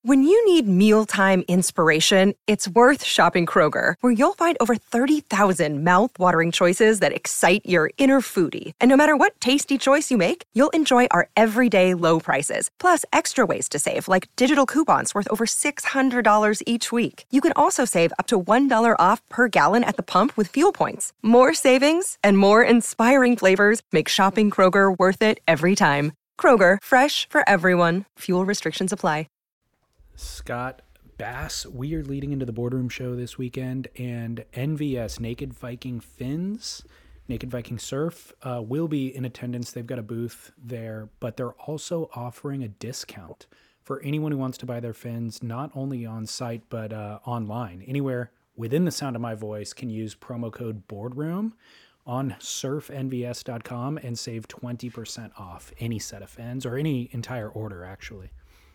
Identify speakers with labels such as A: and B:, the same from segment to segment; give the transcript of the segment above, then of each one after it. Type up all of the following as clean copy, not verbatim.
A: When you need mealtime inspiration, it's worth shopping Kroger, where you'll find over 30,000 mouth-watering choices that excite your inner foodie. And no matter what tasty choice you make, you'll enjoy our everyday low prices, plus extra ways to save, like digital coupons worth over $600 each week. You can also save up to $1 off per gallon at the pump with fuel points. More savings and more inspiring flavors make shopping Kroger worth it every time. Kroger, fresh for everyone. Fuel restrictions apply.
B: Scott Bass, we are leading into the Boardroom Show this weekend, and NVS, Naked Viking Fins, Naked Viking Surf, will be in attendance. They've got a booth there, but they're also offering a discount for anyone who wants to buy their fins, not only on site, but online. Anywhere within the sound of my voice can use promo code BOARDROOM on surfnvs.com and save 20% off any set of fins, or any entire order, actually.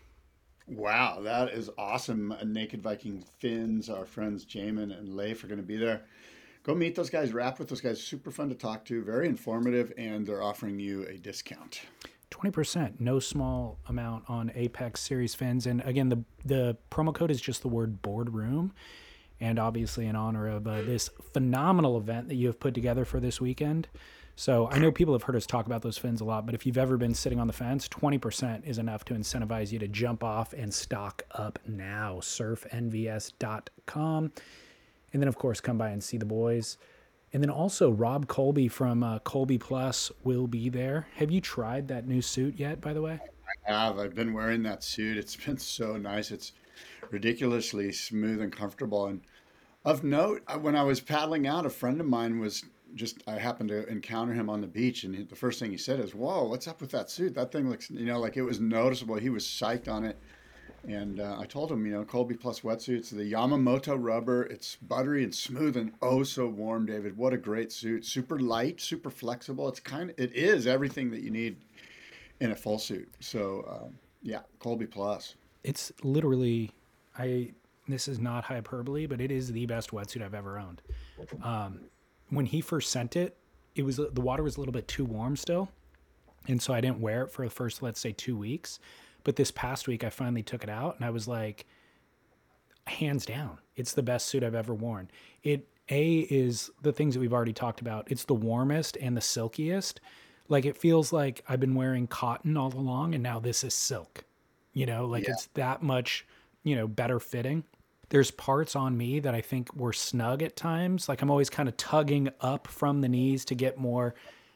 C: Wow, that is awesome. Naked Viking Fins, our friends Jamin and Leif are going to be there. Go meet those guys, rap with those guys. Super fun to talk to, very informative, and they're offering you a discount.
B: 20%, no small amount on Apex Series fins. And again, the promo code is just the word boardroom. And obviously in honor of this phenomenal event that you have put together for this weekend. So I know people have heard us talk about those fins a lot, but if you've ever been sitting on the fence, 20% is enough to incentivize you to jump off and stock up now. surfnvs.com. And then, of course, come by and see the boys. And then also Rob Colby from Colby Plus will be there. Have you tried that new suit yet, by the way?
C: I have. I've been wearing that suit. It's been so nice. It's ridiculously smooth and comfortable. And of note, when I was paddling out, a friend of mine I happened to encounter him on the beach, and the first thing he said is, "Whoa, what's up with that suit? That thing looks, like it was noticeable." He was psyched on it. And I told him, Colby Plus wetsuits, the Yamamoto rubber, it's buttery and smooth and oh so warm, David. What a great suit. Super light, super flexible. It is everything that you need in a full suit. So, Colby Plus.
B: It's literally, this is not hyperbole, but it is the best wetsuit I've ever owned. When he first sent it, the water was a little bit too warm still. And so I didn't wear it for the first, let's say, 2 weeks. But this past week, I finally took it out and I was like, hands down, it's the best suit I've ever worn. It is the things that we've already talked about. It's the warmest and the silkiest. Like it feels like I've been wearing cotton all along and now this is silk, It's that much, better fitting. There's parts on me that I think were snug at times. Like I'm always kind of tugging up from the knees to get more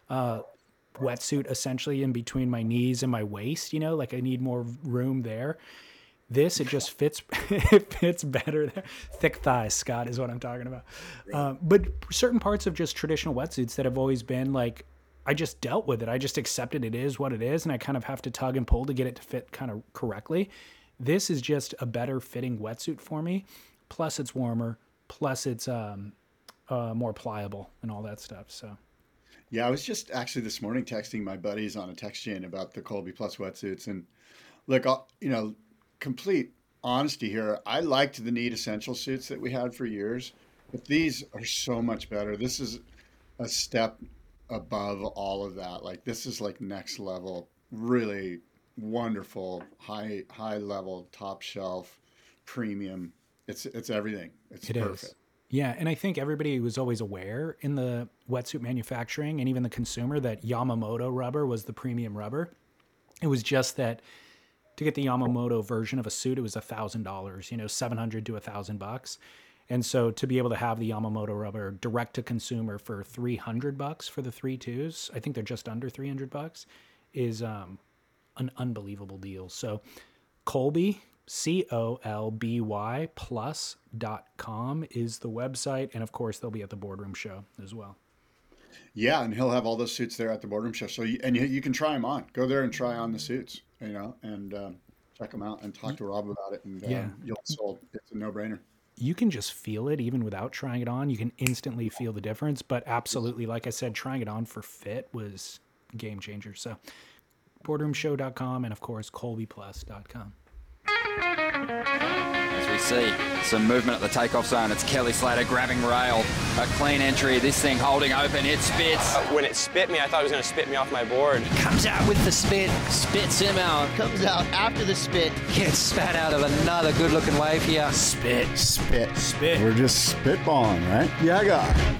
B: wetsuit essentially in between my knees and my waist, like I need more room there. It just fits, it fits better there. Thick thighs, Scott, is what I'm talking about. But certain parts of just traditional wetsuits that have always been like, I just dealt with it. I just accepted it is what it is. And I kind of have to tug and pull to get it to fit kind of correctly. This is just a better fitting wetsuit for me. Plus it's warmer. Plus it's more pliable and all that stuff. So,
C: yeah, I was just actually this morning texting my buddies on a text chain about the Colby Plus wetsuits. And look, complete honesty here. I liked the Need Essential suits that we had for years, but these are so much better. This is a step above all of that. Like this is like next level, really wonderful, high level, top shelf, premium. It's everything. It's perfect.
B: Is. Yeah, and I think everybody was always aware in the wetsuit manufacturing and even the consumer that Yamamoto rubber was the premium rubber. It was just that to get the Yamamoto version of a suit, it was $1,000, $700 to $1,000. And so to be able to have the Yamamoto rubber direct to consumer for $300 for the 3.2s, I think they're just under $300, is an unbelievable deal. So Colby, COLBY plus.com is the website. And of course, they'll be at the Boardroom Show as well.
C: Yeah, and he'll have all those suits there at the Boardroom Show. So you can try them on. Go there and try on the suits, and check them out and talk to Rob about it. And you'll be sold. It's a no-brainer.
B: You can just feel it even without trying it on. You can instantly feel the difference. But absolutely, like I said, trying it on for fit was a game changer. So boardroomshow.com and, of course, colbyplus.com.
D: As we see some movement at the takeoff zone. It's Kelly Slater grabbing rail. A clean entry. This thing holding open. It spits.
E: When it spit me, I thought it was going to spit me off my board.
F: Comes out with the spit, spits him out.
G: Comes out after the spit.
F: Gets spat out of another good-looking wave here.
B: Spit.
C: Spit. We're just spitballing, right? Yeah, guy.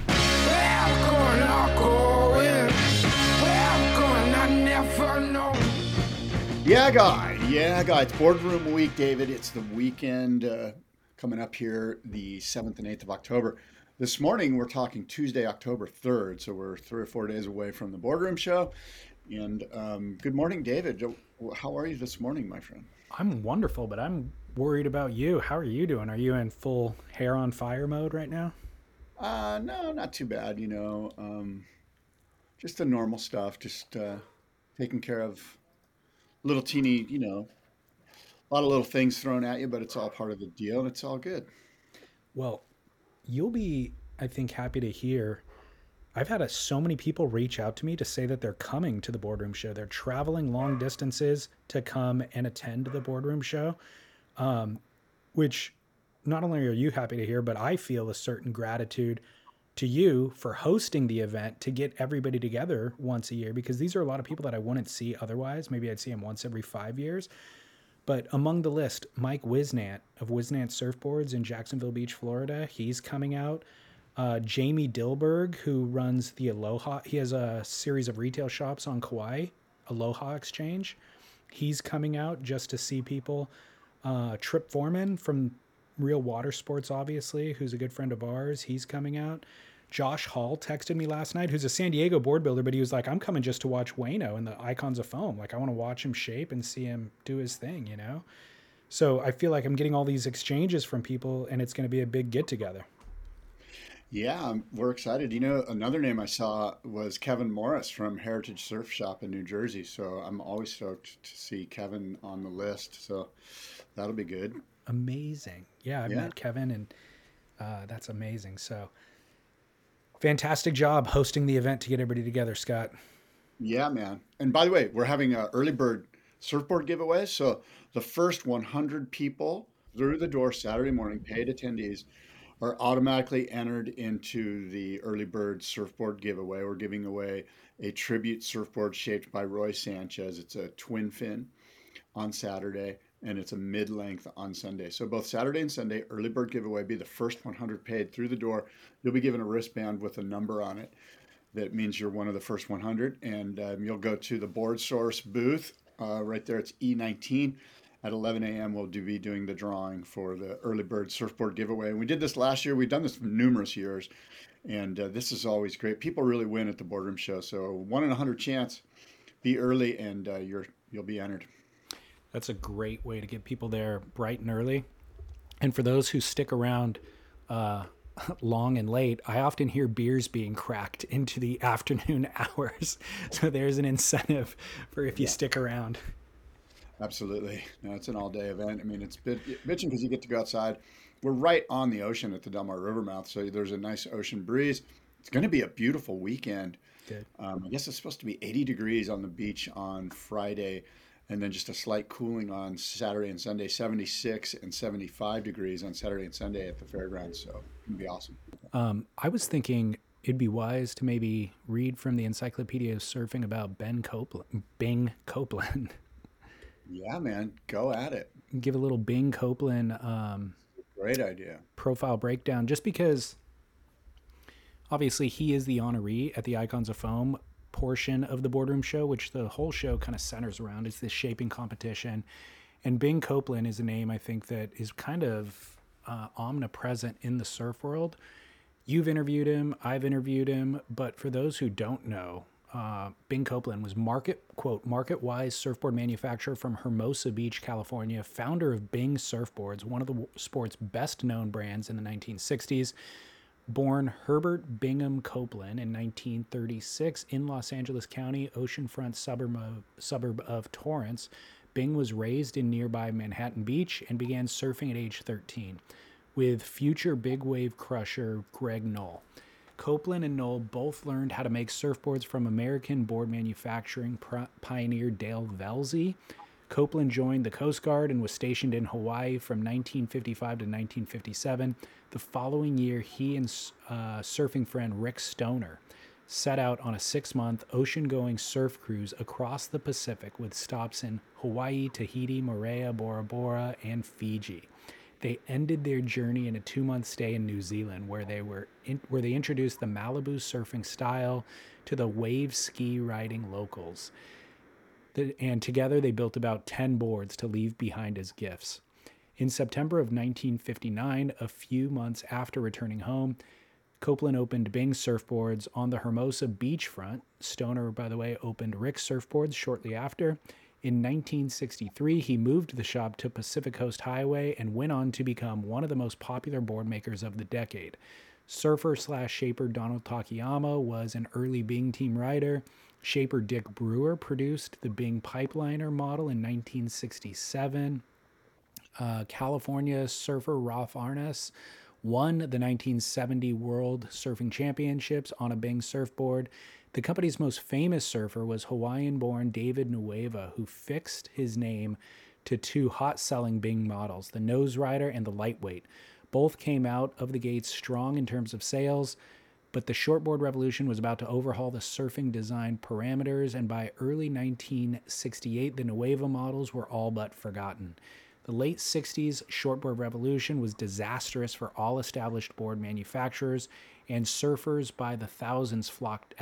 C: Yeah, guy. It's boardroom week, David. It's the weekend coming up here, the 7th and 8th of October. This morning, we're talking Tuesday, October 3rd. So we're 3 or 4 days away from the boardroom show. And good morning, David. How are you this morning, my friend?
B: I'm wonderful, but I'm worried about you. How are you doing? Are you in full hair on fire mode right now?
C: No, not too bad. Just the normal stuff. Just taking care of little teeny, a lot of little things thrown at you, but it's all part of the deal and it's all good.
B: Well, you'll be, I think, happy to hear. I've had so many people reach out to me to say that they're coming to the boardroom show. They're traveling long distances to come and attend the boardroom show, which not only are you happy to hear, but I feel a certain gratitude to you for hosting the event to get everybody together once a year, because these are a lot of people that I wouldn't see otherwise. Maybe I'd see them once every 5 years. But among the list, Mike Wisnant of Wisnant Surfboards in Jacksonville Beach, Florida, he's coming out. Jamie Dilberg, who runs the Aloha, he has a series of retail shops on Kauai, Aloha Exchange. He's coming out just to see people. Trip Foreman from Real Water Sports, obviously, who's a good friend of ours, he's coming out. Josh Hall texted me last night, who's a San Diego board builder, but he was like, I'm coming just to watch Wayno and the Icons of Foam. Like, I want to watch him shape and see him do his thing, So I feel like I'm getting all these exchanges from people, and it's going to be a big get-together.
C: Yeah, we're excited. Another name I saw was Kevin Morris from Heritage Surf Shop in New Jersey. So I'm always stoked to see Kevin on the list. So that'll be good.
B: Amazing. Yeah, I've met Kevin, and that's amazing. So fantastic job hosting the event to get everybody together, Scott.
C: Yeah, man. And by the way, we're having an early bird surfboard giveaway. So the first 100 people through the door Saturday morning, paid attendees, are automatically entered into the early bird surfboard giveaway. We're giving away a tribute surfboard shaped by Roy Sanchez. It's a twin fin on Saturday, and it's a mid-length on Sunday. So both Saturday and Sunday, early bird giveaway, be the first 100 paid through the door. You'll be given a wristband with a number on it. That means you're one of the first 100, and you'll go to the Board Source booth right there. It's E19. At 11 a.m., we'll be doing the drawing for the early bird surfboard giveaway. And we did this last year. We've done this for numerous years, and this is always great. People really win at the boardroom show. So 1 in 100 chance. Be early, and you'll be entered.
B: That's a great way to get people there bright and early. And for those who stick around long and late, I often hear beers being cracked into the afternoon hours. So there's an incentive for if you stick around.
C: Absolutely. No, it's an all-day event. I mean, it's bitching because you get to go outside. We're right on the ocean at the Del Mar River mouth, so there's a nice ocean breeze. It's going to be a beautiful weekend.
B: Good.
C: I guess it's supposed to be 80 degrees on the beach on Friday, and then just a slight cooling on Saturday and Sunday, 76 and 75 degrees on Saturday and Sunday at the fairgrounds. So it's going to be awesome.
B: I was thinking it'd be wise to maybe read from the Encyclopedia of Surfing about Bing Copeland.
C: Yeah, man, go at it.
B: Give a little Bing Copeland
C: great idea.
B: Profile breakdown, just because obviously he is the honoree at the Icons of Foam portion of the boardroom show, which the whole show kind of centers around. It's this shaping competition. And Bing Copeland is a name I think that is kind of omnipresent in the surf world. You've interviewed him, I've interviewed him, but for those who don't know, Bing Copeland was market-wise surfboard manufacturer from Hermosa Beach, California, founder of Bing Surfboards, one of the sport's best-known brands in the 1960s. Born Herbert Bingham Copeland in 1936 in Los Angeles County, oceanfront suburb of Torrance, Bing was raised in nearby Manhattan Beach and began surfing at age 13 with future big wave crusher Greg Knoll. Copeland and Knoll both learned how to make surfboards from American board manufacturing pioneer Dale Velzy. Copeland joined the Coast Guard and was stationed in Hawaii from 1955 to 1957. The following year, he and surfing friend Rick Stoner set out on a 6-month ocean-going surf cruise across the Pacific with stops in Hawaii, Tahiti, Moorea, Bora Bora, and Fiji. They ended their journey in a 2-month stay in New Zealand, where they introduced the Malibu surfing style to the wave ski riding locals. And together they built about 10 boards to leave behind as gifts. In September of 1959, a few months after returning home, Copeland opened Bing Surfboards on the Hermosa beachfront. Stoner, by the way, opened Rick's Surfboards shortly after. In 1963, he moved the shop to Pacific Coast Highway and went on to become one of the most popular board makers of the decade. Surfer/shaper Donald Takayama was an early Bing team rider. Shaper Dick Brewer produced the Bing Pipeliner model in 1967. California surfer Ralph Arness won the 1970 World Surfing Championships on a Bing surfboard. The company's most famous surfer was Hawaiian-born David Nuuhiwa, who fixed his name to 2 hot-selling Bing models, the Nose Rider and the Lightweight. Both came out of the gates strong in terms of sales, but the shortboard revolution was about to overhaul the surfing design parameters, and by early 1968, the Nuuhiwa models were all but forgotten. The late 60s shortboard revolution was disastrous for all established board manufacturers, and surfers by the thousands flocked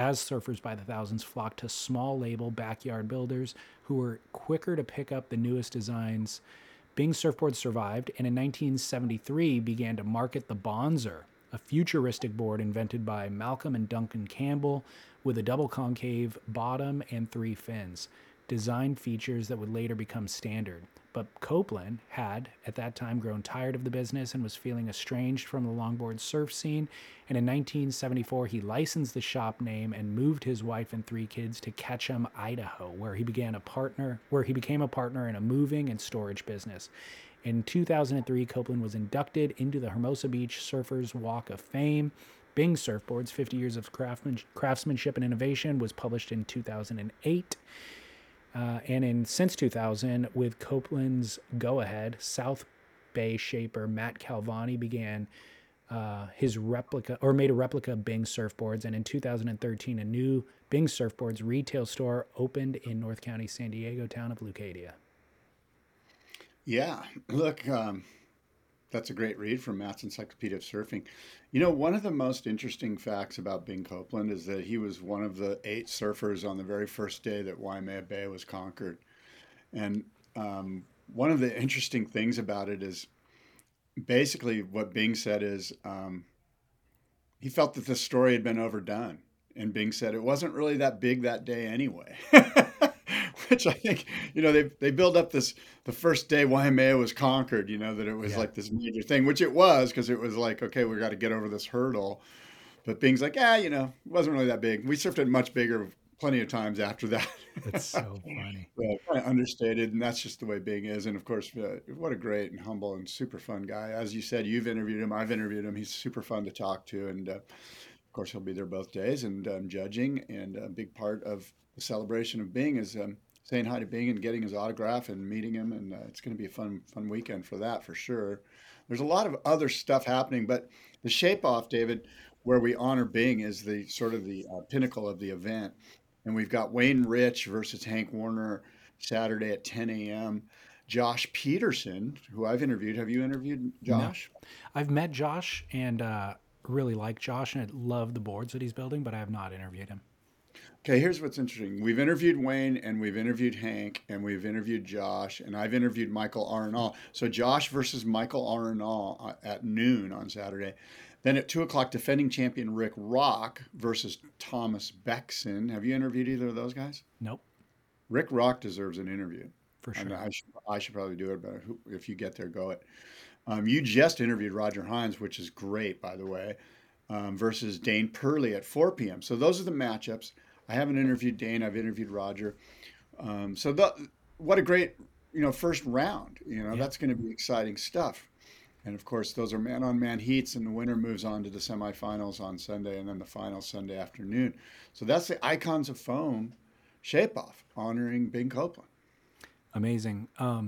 B: to small label backyard builders who were quicker to pick up the newest designs. Bing surfboards survived, and in 1973 began to market the Bonzer, a futuristic board invented by Malcolm and Duncan Campbell with a double concave bottom and 3 fins, design features that would later become standard. But Copeland had, at that time, grown tired of the business and was feeling estranged from the longboard surf scene, and in 1974 he licensed the shop name and moved his wife and 3 kids to Ketchum, Idaho, where he became a partner in a moving and storage business. In 2003, Copeland was inducted into the Hermosa Beach Surfers Walk of Fame. Bing Surfboards, 50 Years of Craftsmanship and Innovation, was published in 2008. Since 2000, with Copeland's go-ahead, South Bay shaper Matt Calvani began made a replica of Bing Surfboards, and in 2013, a new Bing Surfboards retail store opened in North County, San Diego town of Leucadia.
C: Yeah, look, that's a great read from Matt's Encyclopedia of Surfing. You know, one of the most interesting facts about Bing Copeland is that he was one of the 8 surfers on the very first day that Waimea Bay was conquered. And one of the interesting things about it is basically what Bing said is he felt that the story had been overdone. And Bing said it wasn't really that big that day anyway. Which I think, you know, they build up the first day Waimea was conquered, you know, that it was like this major thing, which it was, because it was like, okay, we got to get over this hurdle. But Bing's like, you know, it wasn't really that big. We surfed it much bigger plenty of times after that.
B: That's so funny.
C: Kind of understated, and that's just the way Bing is. And of course, what a great and humble and super fun guy. As you said, you've interviewed him, I've interviewed him. He's super fun to talk to. And of course, he'll be there both days and judging. And a big part of the celebration of Bing is saying hi to Bing and getting his autograph and meeting him, and it's going to be a fun weekend for that for sure. There's a lot of other stuff happening, but the Shape Off, David, where we honor Bing, is the sort of the pinnacle of the event, and we've got Wayne Rich versus Hank Warner Saturday at 10 a.m. Josh Peterson, who I've interviewed. Have you interviewed Josh?
B: No. I've met Josh and really like Josh, and I love the boards that he's building, but I have not interviewed him.
C: Okay, here's what's interesting. We've interviewed Wayne, and we've interviewed Hank, and we've interviewed Josh, and I've interviewed Michael Arenal. So Josh versus Michael Arenal at noon on Saturday. Then at 2 o'clock, defending champion Rick Rock versus Thomas Beckson. Have you interviewed either of those guys?
B: Nope.
C: Rick Rock deserves an interview.
B: For sure.
C: And I should probably do it, but if you get there, go it. You just interviewed Roger Hines, which is great, by the way, versus Dane Purley at 4 p.m. So those are the matchups. I haven't interviewed Dane. I've interviewed Roger. What a great, first round. That's going to be exciting stuff. And of course, those are man-on-man heats, and the winner moves on to the semifinals on Sunday, and then the final Sunday afternoon. So that's the Icons of Foam Shape Off, honoring Bing Copeland.
B: Amazing.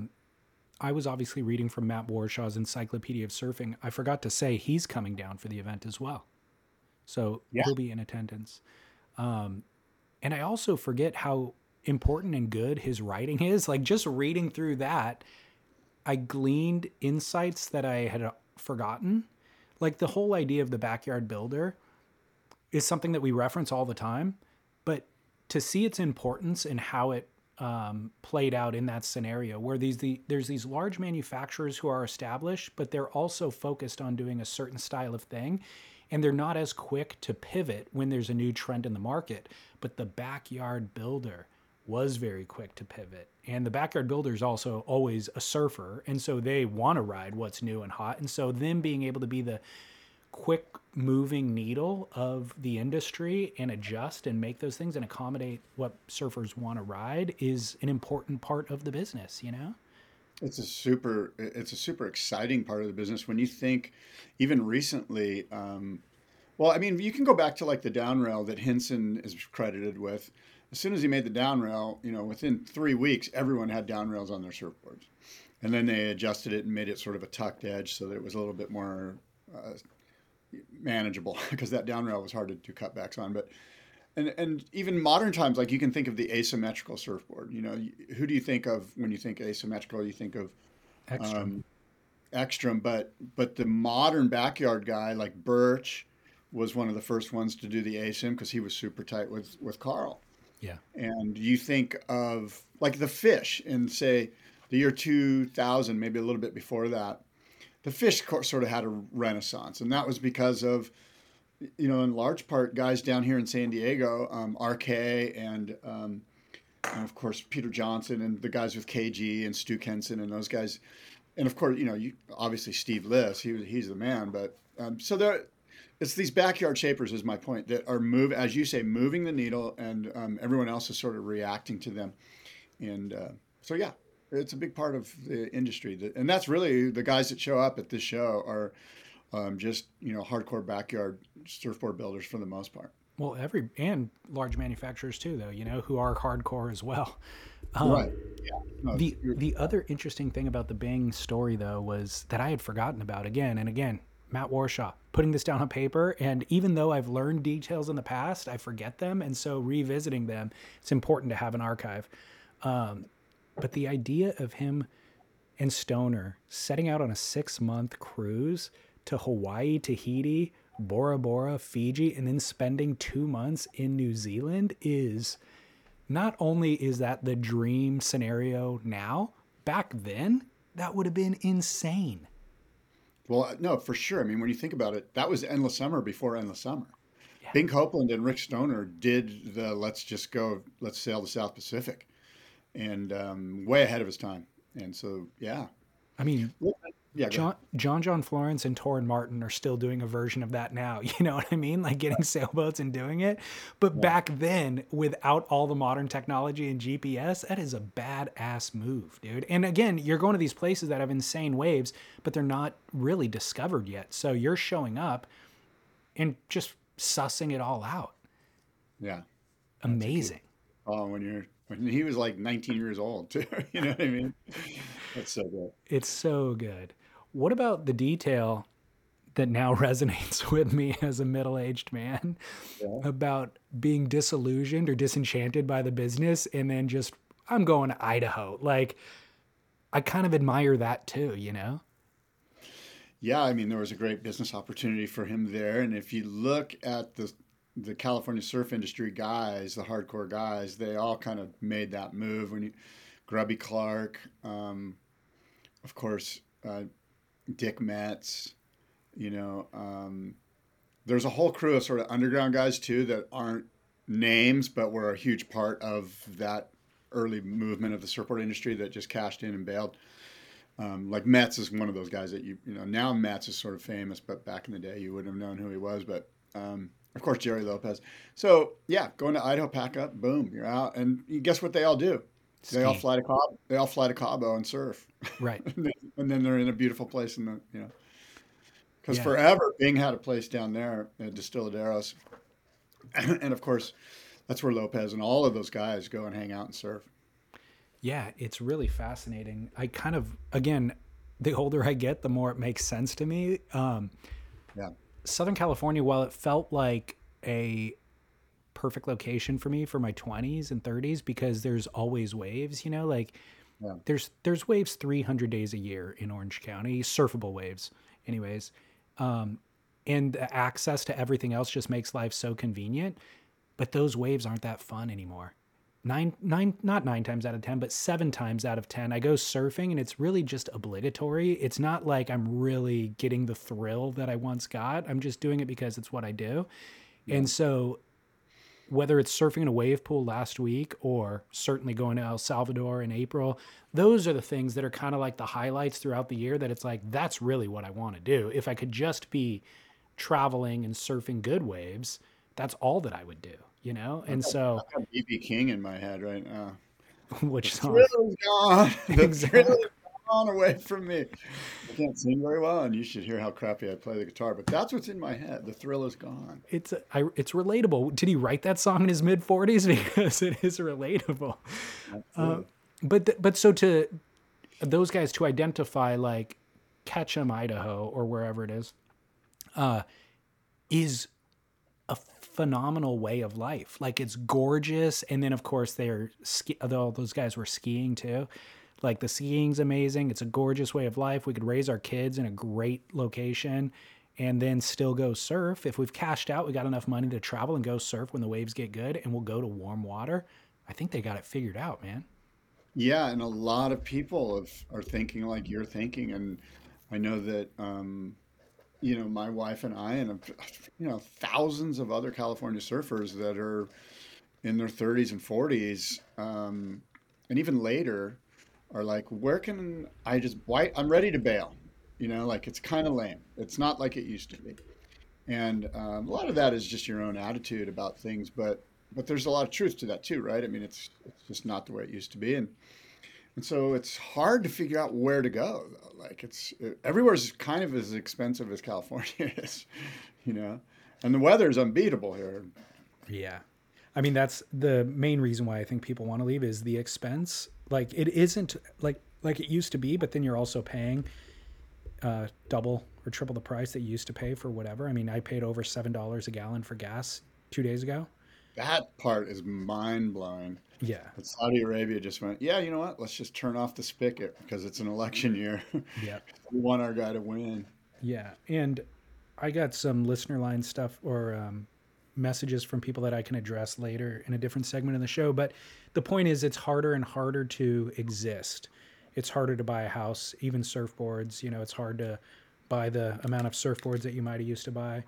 B: I was obviously reading from Matt Warshaw's Encyclopedia of Surfing. I forgot to say he's coming down for the event as well. So he'll be in attendance. And I also forget how important and good his writing is. Like, just reading through that, I gleaned insights that I had forgotten. Like, the whole idea of the backyard builder is something that we reference all the time, but to see its importance and how it played out in that scenario where there's these large manufacturers who are established, but they're also focused on doing a certain style of thing, and they're not as quick to pivot when there's a new trend in the market. But the backyard builder was very quick to pivot, and the backyard builder is also always a surfer, and so they want to ride what's new and hot. And so them being able to be the quick moving needle of the industry and adjust and make those things and accommodate what surfers want to ride is an important part of the business, you know?
C: It's a super exciting part of the business when you think even recently, well, I mean, you can go back to like the down rail that Hinson is credited with. As soon as he made the down rail, you know, within 3 weeks, everyone had down rails on their surfboards. And then they adjusted it and made it sort of a tucked edge so that it was a little bit more manageable, because that down rail was hard to do cutbacks on. But and even modern times, like you can think of the asymmetrical surfboard. You know, who do you think of when you think asymmetrical? You think of Ekstrom, but the modern backyard guy like Birch was one of the first ones to do the asym because he was super tight with Carl.
B: Yeah.
C: And you think of like the Fish in, say, the year 2000, maybe a little bit before that. The Fish sort of had a renaissance, and that was because of, you know, in large part, guys down here in San Diego, RK and of course Peter Johnson and the guys with KG and Stu Kenson and those guys, and of course, you know, obviously Steve Liss, he's the man. But so it's these backyard shapers, is my point, that are as you say, moving the needle, and everyone else is sort of reacting to them, and so yeah. It's a big part of the industry, and that's really the guys that show up at this show are just, you know, hardcore backyard surfboard builders for the most part.
B: Well, and large manufacturers too, though, you know, who are hardcore as well.
C: Right. Yeah. No,
B: the other interesting thing about the Bing story, though, was that I had forgotten about again and again. Matt Warshaw putting this down on paper, and even though I've learned details in the past, I forget them, and so revisiting them, it's important to have an archive. But the idea of him and Stoner setting out on a 6-month cruise to Hawaii, Tahiti, Bora Bora, Fiji, and then spending 2 months in New Zealand is not only is that the dream scenario now, back then, that would have been insane.
C: Well, no, for sure. I mean, when you think about it, that was Endless Summer before Endless Summer. Yeah. Bing Copeland and Rick Stoner did the let's sail the South Pacific. And way ahead of his time. And so, yeah.
B: I mean, John Florence and Torrin Martin are still doing a version of that now. You know what I mean? Like getting sailboats and doing it. But back then, without all the modern technology and GPS, that is a badass move, dude. And again, you're going to these places that have insane waves, but they're not really discovered yet. So you're showing up and just sussing it all out.
C: Yeah.
B: Amazing.
C: Oh, when he was like 19 years old too. You know what I mean? That's so good.
B: It's so good. What about the detail that now resonates with me as a middle-aged man about being disillusioned or disenchanted by the business and then just, I'm going to Idaho. Like, I kind of admire that too, you know?
C: Yeah, I mean, there was a great business opportunity for him there. And if you look at the California surf industry guys, the hardcore guys, they all kind of made that move. Grubby Clark, of course, Dick Metz, you know, there's a whole crew of sort of underground guys too that aren't names, but were a huge part of that early movement of the surfboard industry that just cashed in and bailed. Like Metz is one of those guys that you know, now Metz is sort of famous, but back in the day you wouldn't have known who he was, but, of course, Jerry Lopez. So yeah, going to Idaho, pack up, boom, you're out. And guess what they all do? Ski. They all fly to Cabo and surf.
B: Right.
C: and then they're in a beautiful place in the, you know, because forever Bing had a place down there at Destilladeros. And of course, that's where Lopez and all of those guys go and hang out and surf.
B: Yeah, it's really fascinating. I kind of, again, the older I get, the more it makes sense to me.
C: Yeah.
B: Southern California, while it felt like a perfect location for me for my 20s and 30s, because there's always waves, like
C: Yeah.
B: there's waves 300 days a year in Orange County, surfable waves anyways. And the access to everything else just makes life so convenient, but those waves aren't that fun anymore. Not 9 times out of 10, but 7 times out of 10, I go surfing and it's really just obligatory. It's not like I'm really getting the thrill that I once got. I'm just doing it because it's what I do. Yeah. And so whether it's surfing in a wave pool last week or certainly going to El Salvador in April, those are the things that are kind of like the highlights throughout the year, that it's like, that's really what I want to do. If I could just be traveling and surfing good waves, that's all that I would do, And so
C: I've got BB King in my head right now.
B: Which
C: the
B: song?
C: Thrill is gone. The
B: Exactly.
C: thrill is gone away from me. I can't sing very well, and you should hear how crappy I play the guitar, but that's what's in my head. The thrill is gone.
B: It's relatable. Did he write that song in his mid-40s? Because it is relatable. But so to those guys to identify like Ketchum, Idaho, or wherever it is a phenomenal way of life. Like, it's gorgeous. And then of course all those guys were skiing too. Like, the skiing's amazing. It's a gorgeous way of life. We could raise our kids in a great location and then still go surf. If we've cashed out, we got enough money to travel and go surf when the waves get good, and we'll go to warm water. I think they got it figured out, man.
C: Yeah, and a lot of people are thinking like you're thinking, and I know that my wife and I, and thousands of other California surfers that are in their 30s and 40s, and even later, are like, where can I why I'm ready to bail, like, it's kind of lame. It's not like it used to be, and a lot of that is just your own attitude about things, but there's a lot of truth to that too, right? I mean, it's just not the way it used to be, and so it's hard to figure out where to go, though. Like, everywhere's kind of as expensive as California is, and the weather is unbeatable here.
B: Yeah. I mean, that's the main reason why I think people want to leave, is the expense. Like, it isn't like it used to be, but then you're also paying double or triple the price that you used to pay for whatever. I mean, I paid over $7 a gallon for gas 2 days ago.
C: That part is mind blowing.
B: Yeah.
C: But Saudi Arabia just went, yeah, you know what? Let's just turn off the spigot because it's an election year.
B: Yeah.
C: We want our guy to win.
B: Yeah. And I got some listener line stuff or messages from people that I can address later in a different segment of the show. But the point is, it's harder and harder to exist. It's harder to buy a house, even surfboards. It's hard to buy the amount of surfboards that you might have used to buy.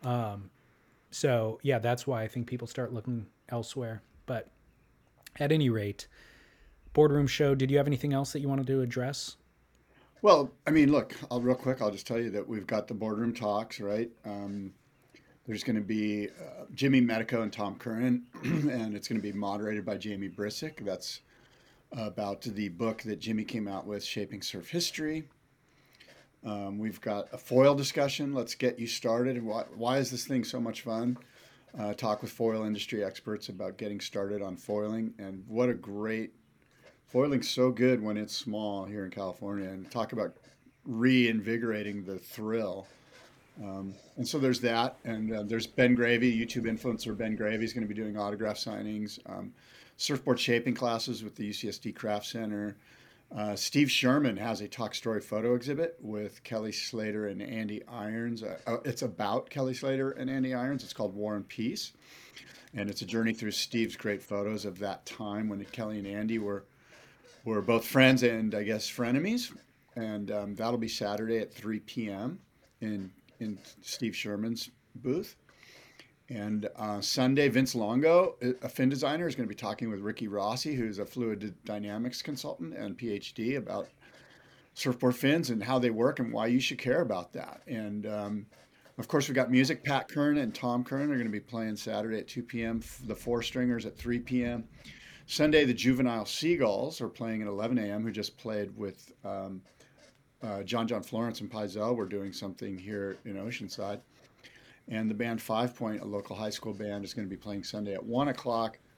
B: So yeah, that's why I think people start looking elsewhere. But at any rate, Boardroom Show, did you have anything else that you wanted to address?
C: Well, I mean, look, real quick, I'll just tell you that we've got the Boardroom Talks, right? There's going to be Jimmy Medico and Tom Curran, and it's going to be moderated by Jamie Brissick. That's about the book that Jimmy came out with, Shaping Surf History. We've got a foil discussion. Let's get you started. Why is this thing so much fun? Talk with foil industry experts about getting started on foiling, and what a great foiling's so good when it's small here in California, and talk about reinvigorating the thrill. And so there's that, and there's Ben Gravy, YouTube influencer Ben Gravy is going to be doing autograph signings, surfboard shaping classes with the UCSD Craft Center. Steve Sherman has a Talk Story photo exhibit with Kelly Slater and Andy Irons. It's about Kelly Slater and Andy Irons. It's called War and Peace. And it's a journey through Steve's great photos of that time when Kelly and Andy were both friends and, I guess, frenemies. And that'll be Saturday at 3 p.m. in Steve Sherman's booth. And Sunday, Vince Longo, a fin designer, is going to be talking with Ricky Rossi, who's a fluid dynamics consultant and PhD, about surfboard fins and how they work and why you should care about that. And of course, we've got music. Pat Kern and Tom Kern are going to be playing Saturday at 2 p.m. The Four Stringers at 3 p.m. Sunday, the Juvenile Seagulls are playing at 11 a.m., who just played with John Florence and Paizel. We're doing something here in Oceanside. And the band 5 Point, a local high school band, is going to be playing Sunday at 1 o'clock.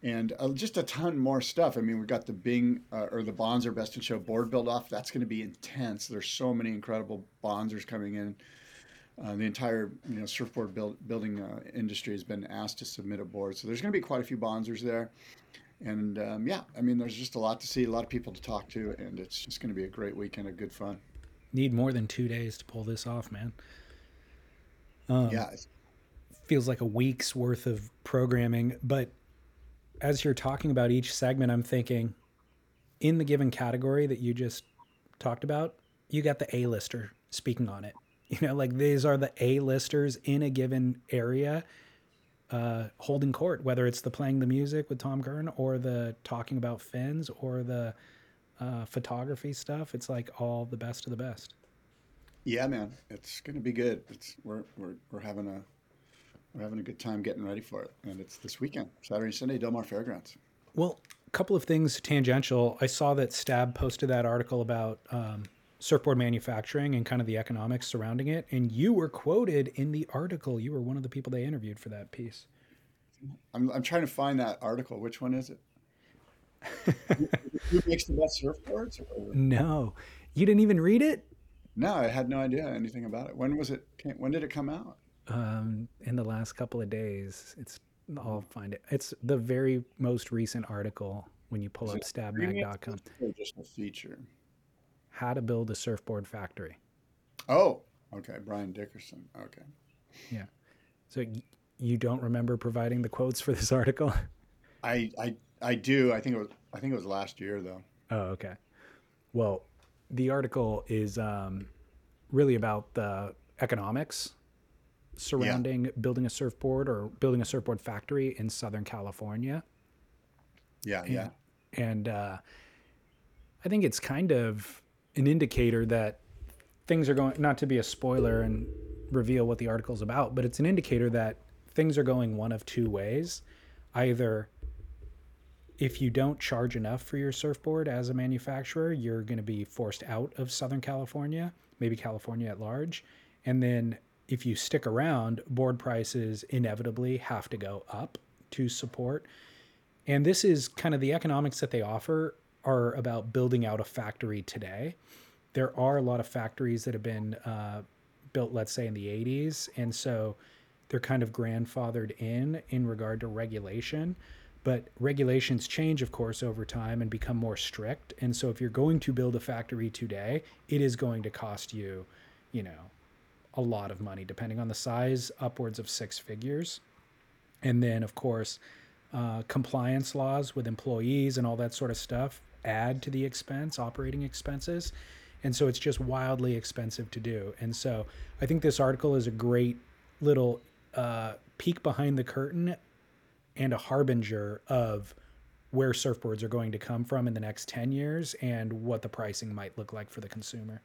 C: and just a ton more stuff. I mean, we've got the Bing or the Bonzer Best in Show board build off. That's going to be intense. There's so many incredible Bonzers coming in. The entire surfboard building industry has been asked to submit a board, so there's going to be quite a few Bonzers there. And yeah, I mean, there's just a lot to see, a lot of people to talk to, and it's just going to be a great weekend of good fun.
B: Need more than 2 days to pull this off, man.
C: Yeah,
B: Feels like a week's worth of programming, but as you're talking about each segment, I'm thinking in the given category that you just talked about, you got the A-lister speaking on it. Like these are the A-listers in a given area holding court, whether it's the playing the music with Tom Kern or the talking about fins or the photography stuff. It's like all the best of the best.
C: Yeah, man, it's going to be good. We're having a good time getting ready for it, and it's this weekend, Saturday, Sunday, Del Mar Fairgrounds.
B: Well, a couple of things tangential. I saw that Stab posted that article about surfboard manufacturing and kind of the economics surrounding it, and you were quoted in the article. You were one of the people they interviewed for that piece.
C: I'm trying to find that article. Which one is it? Who makes the best surfboards?
B: No, you didn't even read it?
C: No, I had no idea anything about it. When did it come out?
B: In the last couple of days. I'll find it. It's the very most recent article when you pull up stabmag.com.
C: Just a feature.
B: How to build a surfboard factory.
C: Oh, okay. Brian Dickerson. Okay.
B: Yeah. So you don't remember providing the quotes for this article?
C: I do. I think it was last year though.
B: Oh, okay. Well, the article is really about the economics surrounding building a surfboard or building a surfboard factory in Southern California.
C: Yeah.
B: And I think it's kind of an indicator that things are going, not to be a spoiler and reveal what the article's about, but it's an indicator that things are going one of two ways. Either if you don't charge enough for your surfboard as a manufacturer, you're going to be forced out of Southern California, maybe California at large. And then if you stick around, board prices inevitably have to go up to support. And this is kind of the economics that they offer are about building out a factory today. There are a lot of factories that have been built, let's say, in the 80s. And so they're kind of grandfathered in regard to regulation. But regulations change, of course, over time and become more strict. And so if you're going to build a factory today, it is going to cost you, a lot of money, depending on the size, upwards of 6 figures. And then, of course, compliance laws with employees and all that sort of stuff add to the expense, operating expenses. And so it's just wildly expensive to do. And so I think this article is a great little peek behind the curtain and a harbinger of where surfboards are going to come from in the next 10 years and what the pricing might look like for the consumer.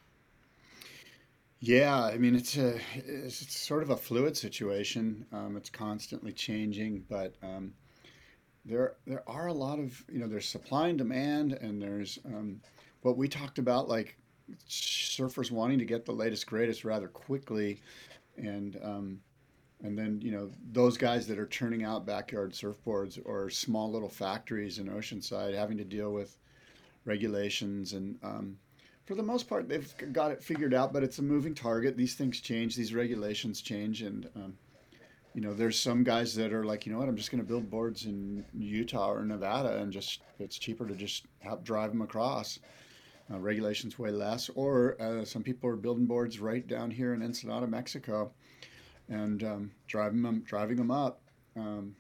C: Yeah, I mean, it's sort of a fluid situation. It's constantly changing, but there are a lot of, there's supply and demand, and there's what we talked about, like surfers wanting to get the latest, greatest rather quickly. And then, those guys that are turning out backyard surfboards or small little factories in Oceanside having to deal with regulations. And for the most part, they've got it figured out, but it's a moving target. These things change, these regulations change. And, there's some guys that are like, I'm just going to build boards in Utah or Nevada and it's cheaper to just drive them across. Regulations way less. Or some people are building boards right down here in Ensenada, Mexico, and driving them up. And,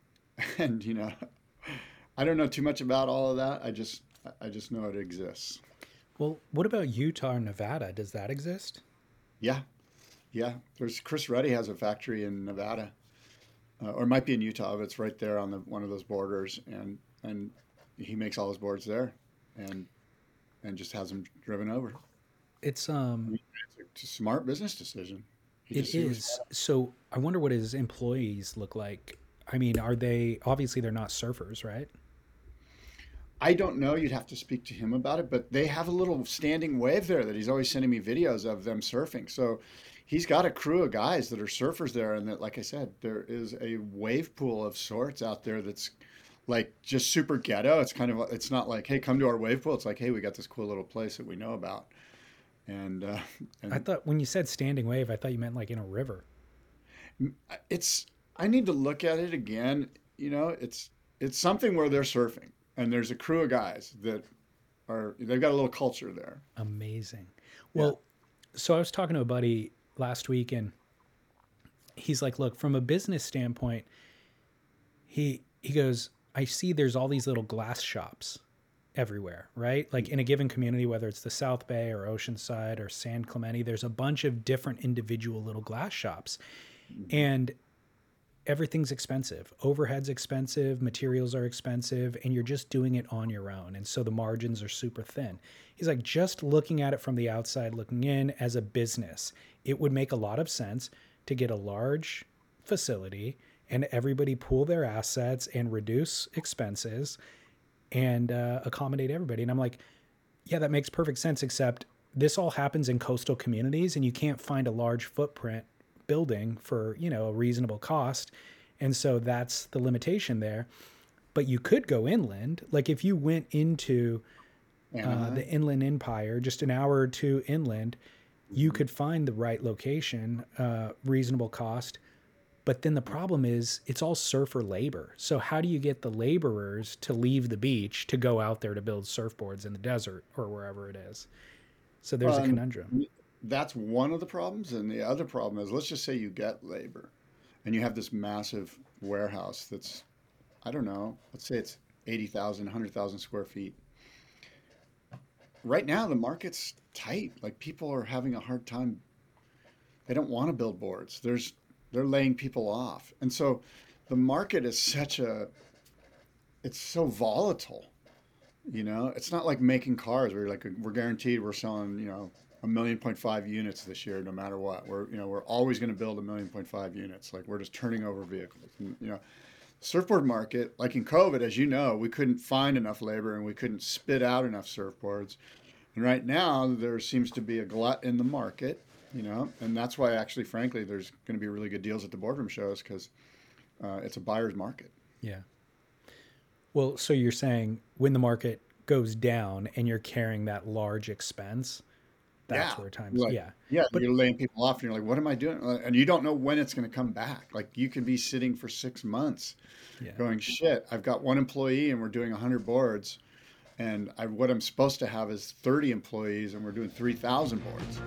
C: I don't know too much about all of that. I just know it exists.
B: Well, what about Utah or Nevada? Does that exist?
C: Yeah. There's Chris Ruddy has a factory in Nevada, or it might be in Utah, but it's right there on one of those borders, and he makes all his boards there, and just has them driven over.
B: It's
C: a smart business decision.
B: It is. So I wonder what his employees look like. I mean, obviously they're not surfers, right?
C: I don't know. You'd have to speak to him about it, but they have a little standing wave there that he's always sending me videos of them surfing. So he's got a crew of guys that are surfers there. And that, like I said, there is a wave pool of sorts out there that's like just super ghetto. It's not like, hey, come to our wave pool. It's like, hey, we got this cool little place that we know about. And
B: I thought when you said standing wave, I thought you meant like in a river.
C: I need to look at it again. It's something where they're surfing and there's a crew of guys they've got a little culture there.
B: Amazing. Well, so I was talking to a buddy last week and he's like, look, from a business standpoint, he goes, I see there's all these little glass shops everywhere, right? Like in a given community, whether it's the South Bay or Oceanside or San Clemente, there's a bunch of different individual little glass shops. And everything's expensive. Overhead's expensive, materials are expensive, and you're just doing it on your own. And so the margins are super thin. He's like, just looking at it from the outside, looking in as a business, it would make a lot of sense to get a large facility and everybody pool their assets and reduce expenses and accommodate everybody. And I'm like, yeah, that makes perfect sense, except this all happens in coastal communities and you can't find a large footprint building for, a reasonable cost. And so that's the limitation there. But you could go inland. Like if you went into the Inland Empire, just an hour or two inland, you could find the right location, reasonable cost. But then the problem is it's all surfer labor. So how do you get the laborers to leave the beach to go out there to build surfboards in the desert or wherever it is? So there's a conundrum.
C: That's one of the problems. And the other problem is, let's just say you get labor and you have this massive warehouse that's, I don't know, let's say it's 80,000, 100,000 square feet. Right now, the market's tight. Like people are having a hard time. They don't want to build boards. They're laying people off. And so the market is it's so volatile. It's not like making cars where we're guaranteed we're selling, 1.5 million units this year, no matter what. We're always going to build 1.5 million units. Like we're just turning over vehicles. And, surfboard market, like in COVID, as you know, we couldn't find enough labor and we couldn't spit out enough surfboards. And right now there seems to be a glut in the market, and that's why actually, frankly, there's going to be really good deals at the boardroom shows because it's a buyer's market.
B: Yeah. Well, so you're saying when the market goes down and you're carrying that large expense, that's where times,
C: but you're laying people off and you're like, what am I doing? And you don't know when it's going to come back. Like you could be sitting for 6 months going, shit, I've got one employee and we're doing 100 boards. And what I'm supposed to have is 30 employees and we're doing 3,000 boards.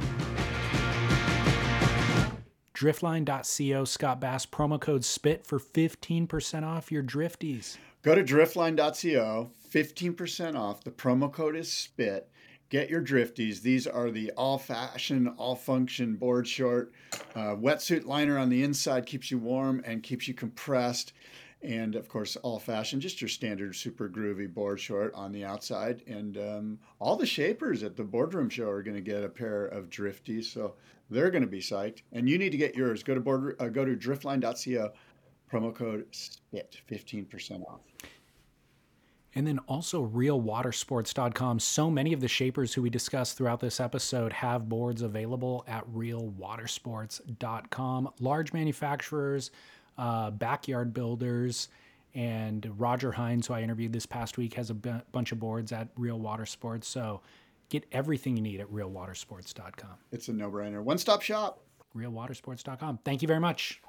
B: Driftline.co, Scott Bass, promo code SPIT for 15% off your drifties.
C: Go to driftline.co, 15% off. The promo code is SPIT. Get your drifties. These are the all-fashion, all-function board short. Wetsuit liner on the inside keeps you warm and keeps you compressed. And, of course, all-fashion, just your standard super groovy board short on the outside. And all the shapers at the boardroom show are going to get a pair of drifties, so they're going to be psyched. And you need to get yours. Go to driftline.co, promo code SPIT, 15% off.
B: And then also realwatersports.com. So many of the shapers who we discussed throughout this episode have boards available at realwatersports.com. Large manufacturers, backyard builders, and Roger Hines, who I interviewed this past week, has a bunch of boards at Real Water Sports. So get everything you need at realwatersports.com.
C: It's a no-brainer. One-stop shop.
B: Realwatersports.com. Thank you very much.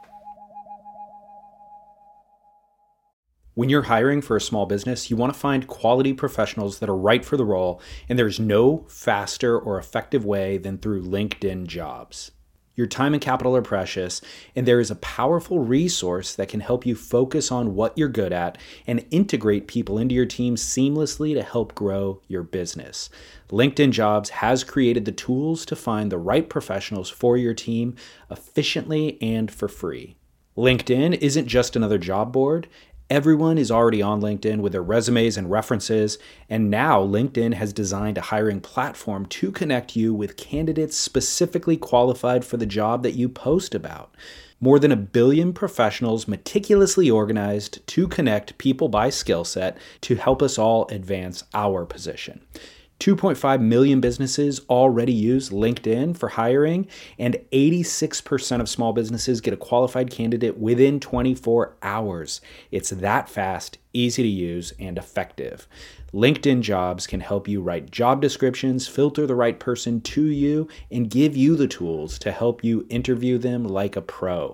H: When you're hiring for a small business, you want to find quality professionals that are right for the role, and there's no faster or effective way than through LinkedIn Jobs. Your time and capital are precious, and there is a powerful resource that can help you focus on what you're good at and integrate people into your team seamlessly to help grow your business. LinkedIn Jobs has created the tools to find the right professionals for your team efficiently and for free. LinkedIn isn't just another job board. Everyone is already on LinkedIn with their resumes and references, and now LinkedIn has designed a hiring platform to connect you with candidates specifically qualified for the job that you post about. More than 1 billion professionals meticulously organized to connect people by skill set to help us all advance our position. 2.5 million businesses already use LinkedIn for hiring, and 86% of small businesses get a qualified candidate within 24 hours. It's that fast, easy to use, and effective. LinkedIn Jobs can help you write job descriptions, filter the right person to you, and give you the tools to help you interview them like a pro.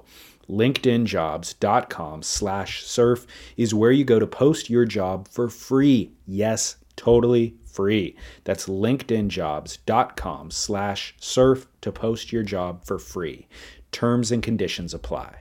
H: LinkedInjobs.com/surf is where you go to post your job for free. Yes, totally free. That's LinkedInjobs.com/surf to post your job for free. Terms and conditions apply.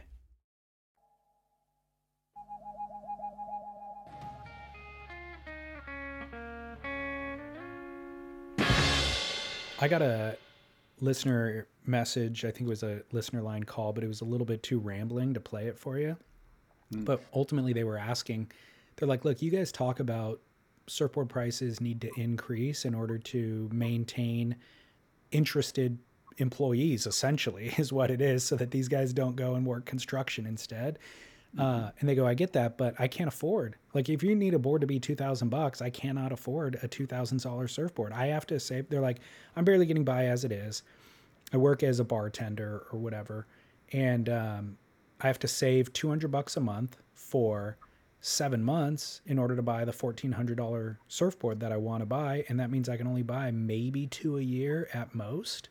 B: I got a listener message. I think it was a listener line call, but it was a little bit too rambling to play it for you. But ultimately they were asking, they're like, look, you guys talk about surfboard prices need to increase in order to maintain interested employees, essentially, is what it is, so that these guys don't go and work construction instead. And they go, I get that, but I can't afford. Like, if you need a board to be $2,000, I cannot afford a $2,000 surfboard. I have to save. They're like, I'm barely getting by as it is. I work as a bartender or whatever, and I have to save $200 a month for 7 months in order to buy the $1,400 surfboard that I want to buy. And that means I can only buy maybe 2 a year at most.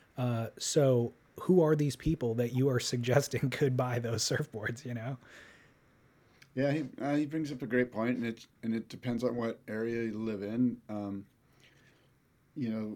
B: So who are these people that you are suggesting could buy those surfboards, you know?
C: Yeah, he brings up a great point, and it depends on what area you live in. You know,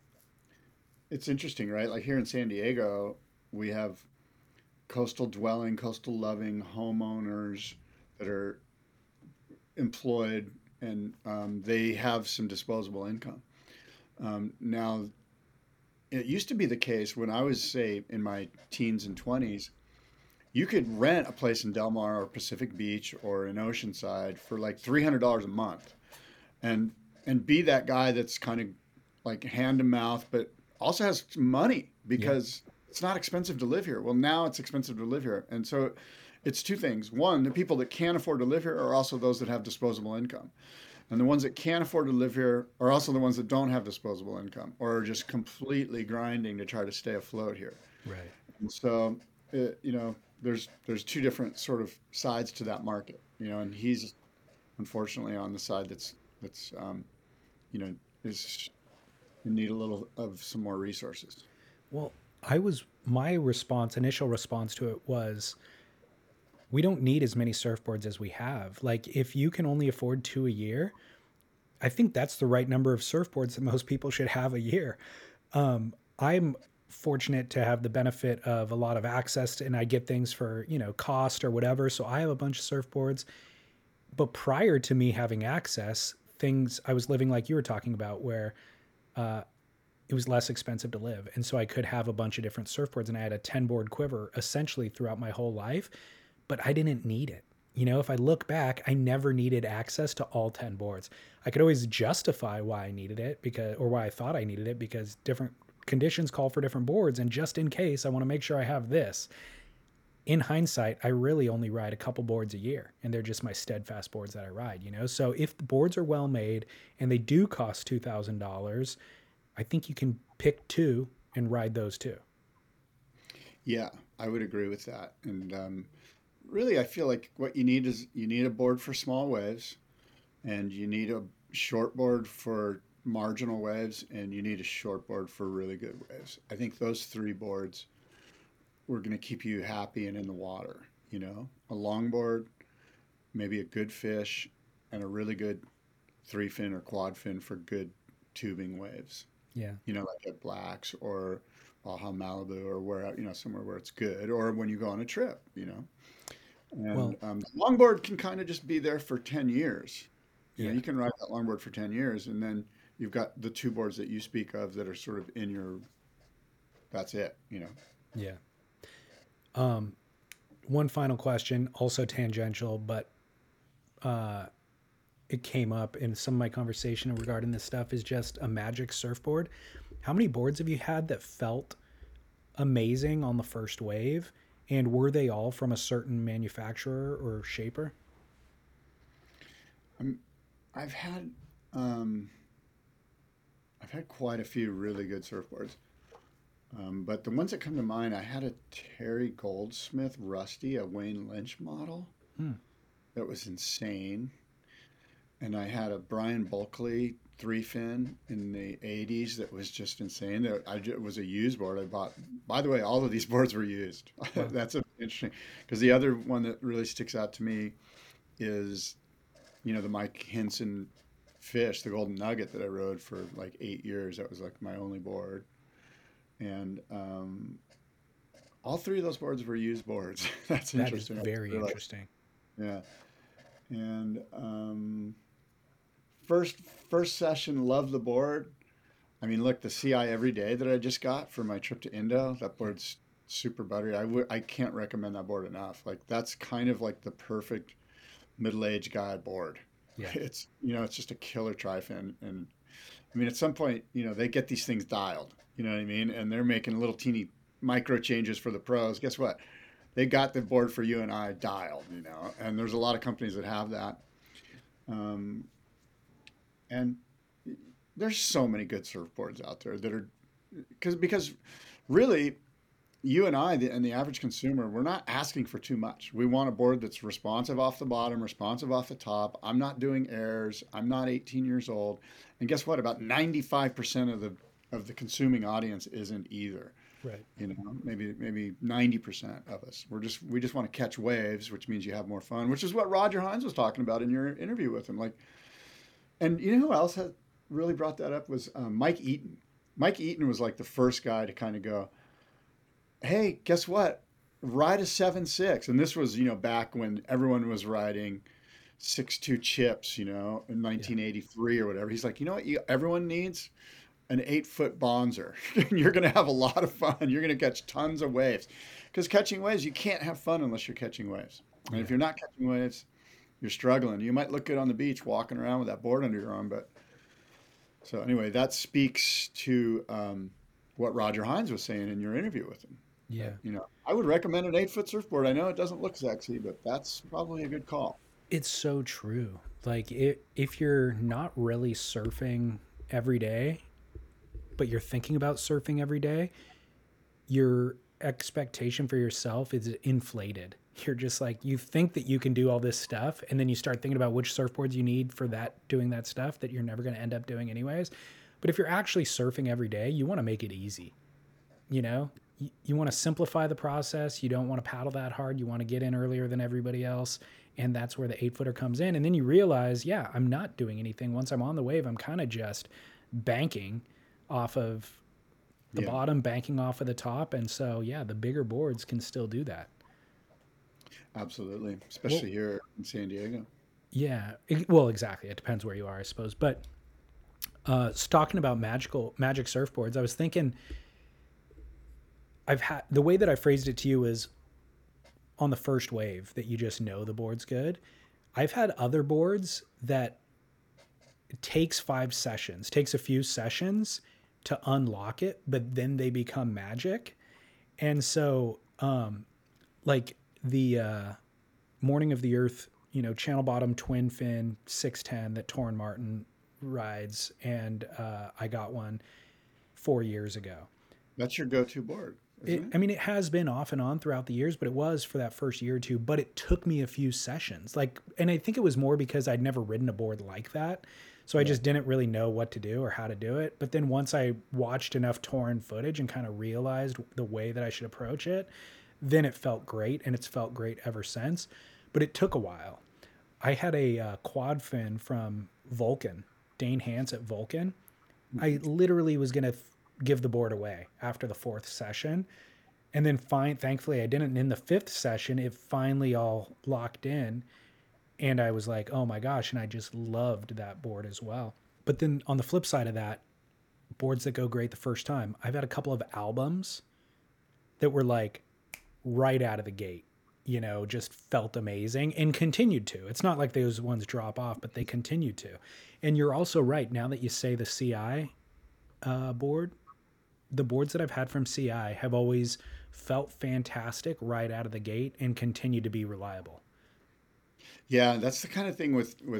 C: it's interesting, right? Like here in San Diego, we have coastal loving homeowners that are employed, and they have some disposable income. Now, it used to be the case when I was, say, in my teens and 20s, you could rent a place in Del Mar or Pacific Beach or in Oceanside for like $300 a month, and be that guy that's kind of like hand to mouth, but also has money because it's not expensive to live here. Well, now it's expensive to live here, and so it's two things. One, the people that can't afford to live here are also those that have disposable income. And the ones that can't afford to live here are also the ones that don't have disposable income or are just completely grinding to try to stay afloat here.
B: Right.
C: And so, you know, there's two different sort of sides to that market, you know, and he's unfortunately on the side that's you know, is in need a little of some more resources.
B: Well, my initial response to it was, we don't need as many surfboards as we have. Like, if you can only afford 2 a year, I think that's the right number of surfboards that most people should have a year. I'm fortunate to have the benefit of a lot of access to, and I get things for, you know, cost or whatever. So I have a bunch of surfboards. But prior to me having access, I was living like you were talking about, where it was less expensive to live. And so I could have a bunch of different surfboards, and I had a 10-board quiver essentially throughout my whole life. But I didn't need it. You know, if I look back, I never needed access to all 10 boards. I could always justify why I needed it or why I thought I needed it, because different conditions call for different boards. And just in case, I want to make sure I have this. In hindsight, I really only ride a couple boards a year, and they're just my steadfast boards that I ride, you know? So if the boards are well made and they do cost $2,000, I think you can pick 2 and ride those 2.
C: Yeah, I would agree with that. And, really, I feel like what you need is you need a board for small waves, and you need a short board for marginal waves, and you need a short board for really good waves. I think those 3 boards were going to keep you happy and in the water. You know, a long board, maybe a good fish, and a really good 3-fin or quad fin for good tubing waves.
B: Yeah.
C: You know, like at Blacks or Baja Malibu or where, you know, somewhere where it's good, or when you go on a trip, you know. And longboard can kind of just be there for 10 years. You know, you can ride that longboard for 10 years, and then you've got the 2 boards that you speak of that are sort of that's it, you know.
B: Yeah. One final question, also tangential, but it came up in some of my conversation regarding this stuff, is just a Magic surfboard. How many boards have you had that felt amazing on the first wave? And were they all from a certain manufacturer or shaper?
C: I've had I've had quite a few really good surfboards. But the ones that come to mind, I had a Terry Goldsmith Rusty, a Wayne Lynch model. That was insane. And I had a Brian Bulkley 3-fin in the 80s that was just insane. It was a used board I bought. By the way, all of these boards were used. That's interesting. Because the other one that really sticks out to me is, the Mike Hinson Fish, the Golden Nugget that I rode for like 8 years. That was like my only board. And all three of those boards were used boards. That's interesting.
B: That is very interesting.
C: Yeah. And first session, loved the board. I mean, look, the CI Every Day that I just got for my trip to Indo, that board's super buttery. I can't recommend that board enough. Like, that's kind of like the perfect middle-aged guy board.
B: Yeah.
C: It's just a killer tri-fin. And I mean, at some point, they get these things dialed, you know what I mean? And they're making little teeny micro changes for the pros. Guess what? They got the board for you and I dialed, and there's a lot of companies that have that. And there's so many good surfboards out there that are, because really, you and I and the average consumer, we're not asking for too much. We want a board that's responsive off the bottom, responsive off the top. I'm not doing airs. I'm not 18 years old. And guess what? About 95% of the consuming audience isn't either.
B: Right.
C: Maybe 90% of us. We just want to catch waves, which means you have more fun, which is what Roger Hines was talking about in your interview with him. Like, and you know who else had really brought that up was Mike Eaton. Mike Eaton was like the first guy to kind of go, hey, guess what? Ride a 7.6. And this was, back when everyone was riding 6.2 chips, in 1983 or whatever. He's like, you know what? Everyone needs an 8-foot Bonzer. You're going to have a lot of fun. You're going to catch tons of waves. Because catching waves, you can't have fun unless you're catching waves. And if you're not catching waves, you're struggling. You might look good on the beach walking around with that board under your arm. But so anyway, that speaks to what Roger Hines was saying in your interview with him.
B: Yeah.
C: I would recommend an 8-foot surfboard. I know it doesn't look sexy, but that's probably a good call.
B: It's so true. Like, if you're not really surfing every day, but you're thinking about surfing every day, your expectation for yourself is inflated. You're just like, you think that you can do all this stuff, and then you start thinking about which surfboards you need for doing that stuff that you're never going to end up doing anyways. But if you're actually surfing every day, you want to make it easy. You want to simplify the process. You don't want to paddle that hard. You want to get in earlier than everybody else. And that's where the 8-footer comes in. And then you realize, I'm not doing anything. Once I'm on the wave, I'm kind of just banking off of the bottom, banking off of the top. And so, the bigger boards can still do that.
C: Absolutely. Especially here in San Diego.
B: Yeah. Exactly. It depends where you are, I suppose. But talking about magic surfboards, I was thinking, the way that I phrased it to you is on the first wave that you just know the board's good. I've had other boards that it takes a few sessions to unlock it, but then they become magic. And so, like the Morning of the Earth, channel bottom twin fin 610 that Torren Martin rides, and I got one 4 years ago.
C: That's your go-to board.
B: It has been off and on throughout the years, but it was for that first year or two. But it took me a few sessions. And I think it was more because I'd never ridden a board like that. So I just didn't really know what to do or how to do it. But then once I watched enough Torren footage and kind of realized the way that I should approach it, then it felt great, and it's felt great ever since. But it took a while. I had a quad fin from Vulcan, Dane Hans at Vulcan. I literally was going to give the board away after the 4th session. And then thankfully I didn't. In the 5th session, it finally all locked in. And I was like, oh my gosh. And I just loved that board as well. But then on the flip side of that, boards that go great the first time, I've had a couple of albums that were like right out of the gate, just felt amazing and continued to. It's not like those ones drop off, but they continued to. And you're also right. Now that you say the CI board, the boards that I've had from CI have always felt fantastic right out of the gate and continue to be reliable.
C: Yeah, that's the kind of thing with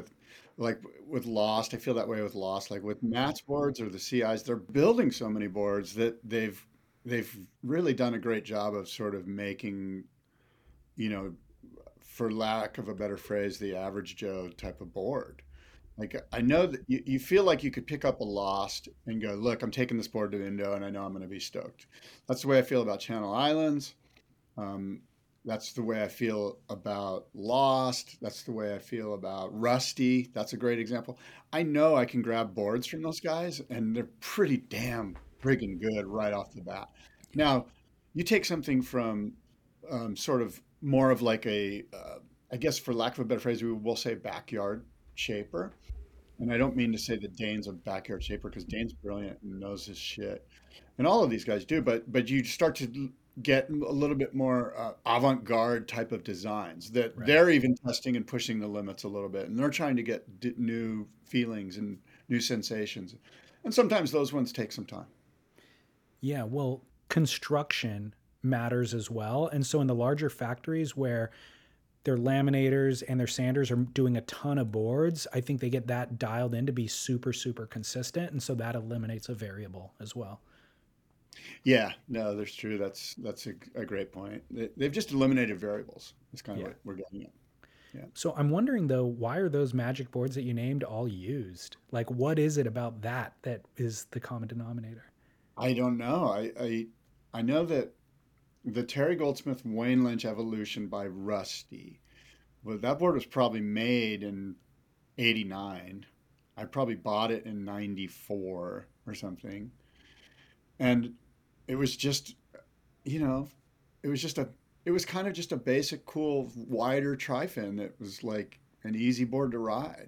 C: like with Lost, I feel that way with Lost. Like with Matt's boards or the CIs, they're building so many boards that they've really done a great job of sort of making, you know, for lack of a better phrase, the average Joe type of board. Like I know that you feel like you could pick up a Lost and go, look, I'm taking this board to Indo and I know I'm going to be stoked. That's the way I feel about Channel Islands. Um, that's the way I feel about Lost. That's the way I feel about Rusty. That's a great example. I know I can grab boards from those guys and they're pretty damn friggin' good right off the bat. Now, you take something from sort of more of like I guess for lack of a better phrase, we will say backyard shaper. And I don't mean to say that Dane's a backyard shaper because Dane's brilliant and knows his shit, and all of these guys do. But you start to get a little bit more avant-garde type of designs that they're even testing and pushing the limits a little bit, and they're trying to get new feelings and new sensations. And sometimes those ones take some time.
B: Yeah, well, construction matters as well. And so in the larger factories where their laminators and their sanders are doing a ton of boards, I think they get that dialed in to be super, super consistent. And so that eliminates a variable as well.
C: Yeah, no, that's true. That's a great point. They've just eliminated variables. That's kind of what we're getting at. Yeah.
B: So I'm wondering though, why are those magic boards that you named all used? Like, what is it about that is the common denominator?
C: I don't know. I know that the Terry Goldsmith Wayne Lynch Evolution by Rusty, well, that board was probably made in '89. I probably bought it in '94 or something. And it was just, you know, it was kind of just a basic, cool, wider tri-fin that was like an easy board to ride.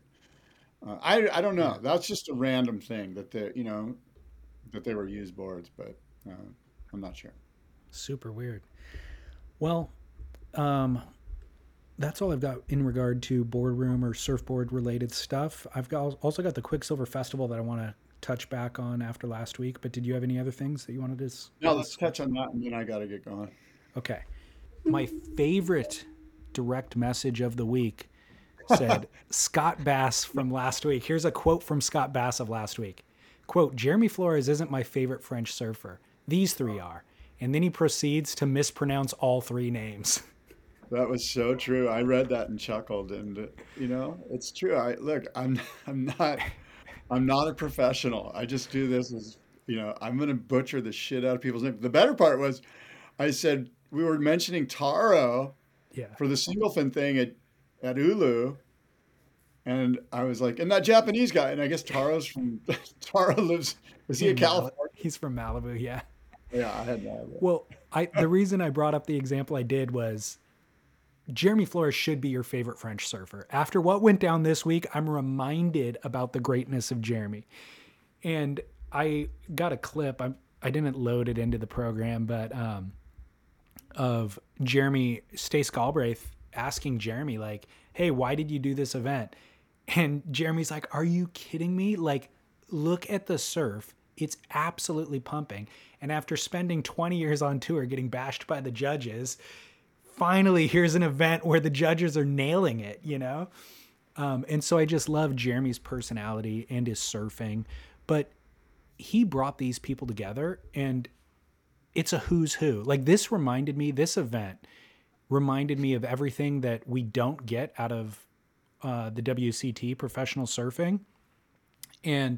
C: I don't know. That's just a random thing that they were used boards, but I'm not sure.
B: Super weird. Well, that's all I've got in regard to boardroom or surfboard related stuff. I've also got the Quicksilver Festival that I want to touch back on after last week, but did you have any other things that you wanted to?
C: No, let's touch on that and then I got to get going.
B: Okay. My favorite direct message of the week said Scott Bass from last week. Here's a quote from Scott Bass of last week. Quote, Jeremy Flores isn't my favorite French surfer. These three are. And then he proceeds to mispronounce all three names.
C: That was so true. I read that and chuckled, and it's true. I'm not a professional. I just do this as, I'm going to butcher the shit out of people's names. The better part was I said we were mentioning Taro for the single fin thing at Ulu. And I was like, and that Japanese guy, and I guess Taro lives, is he a California?
B: He's from Malibu, yeah.
C: Yeah, I had no idea.
B: Well, the reason I brought up the example I did was Jeremy Flores should be your favorite French surfer. After what went down this week, I'm reminded about the greatness of Jeremy. And I got a clip, I didn't load it into the program, but of Jeremy, Stace Galbraith asking Jeremy, like, hey, why did you do this event? And Jeremy's like, are you kidding me? Like, look at the surf. It's absolutely pumping. And after spending 20 years on tour getting bashed by the judges, finally here's an event where the judges are nailing it, And so I just love Jeremy's personality and his surfing. But he brought these people together, and it's a who's who. Like, this event reminded me of everything that we don't get out of the WCT professional surfing. And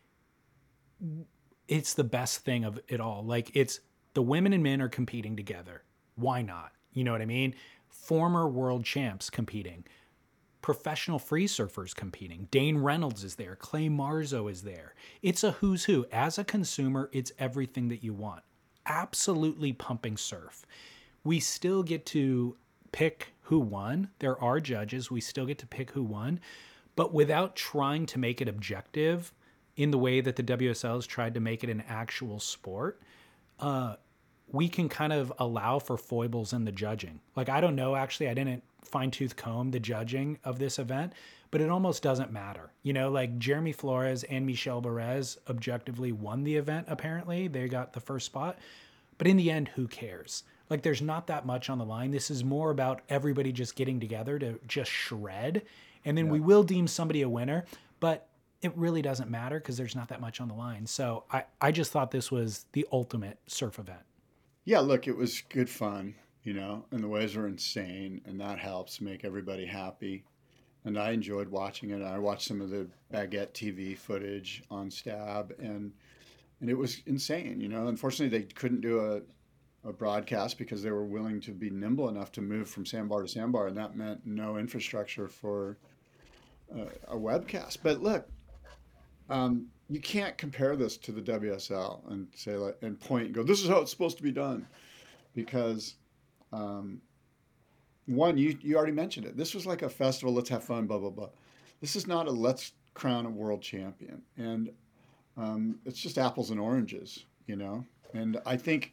B: it's the best thing of it all. Like, it's the women and men are competing together. Why not? You know what I mean? Former world champs competing, professional free surfers competing. Dane Reynolds is there. Clay Marzo is there. It's a who's who. As a consumer, it's everything that you want. Absolutely pumping surf. We still get to pick who won. There are judges. We still get to pick who won, but without trying to make it objective in the way that the WSL has tried to make it an actual sport. We can kind of allow for foibles in the judging. Like, I don't know, actually, I didn't fine-tooth comb the judging of this event, but it almost doesn't matter. Like Jeremy Flores and Michelle Perez objectively won the event, apparently. They got the first spot. But in the end, who cares? Like, there's not that much on the line. This is more about everybody just getting together to just shred. And then we will deem somebody a winner, but it really doesn't matter because there's not that much on the line. So I just thought this was the ultimate surf event.
C: Yeah, look, it was good fun, and the waves were insane, and that helps make everybody happy. And I enjoyed watching it. I watched some of the Baguette TV footage on Stab, and it was insane. Unfortunately, they couldn't do a broadcast because they were willing to be nimble enough to move from sandbar to sandbar, and that meant no infrastructure for a webcast. But look, you can't compare this to the WSL and say and point and go, this is how it's supposed to be done, because one, you already mentioned it. This was like a festival. Let's have fun. Blah blah blah. This is not a let's crown a world champion, and it's just apples and oranges, And I think,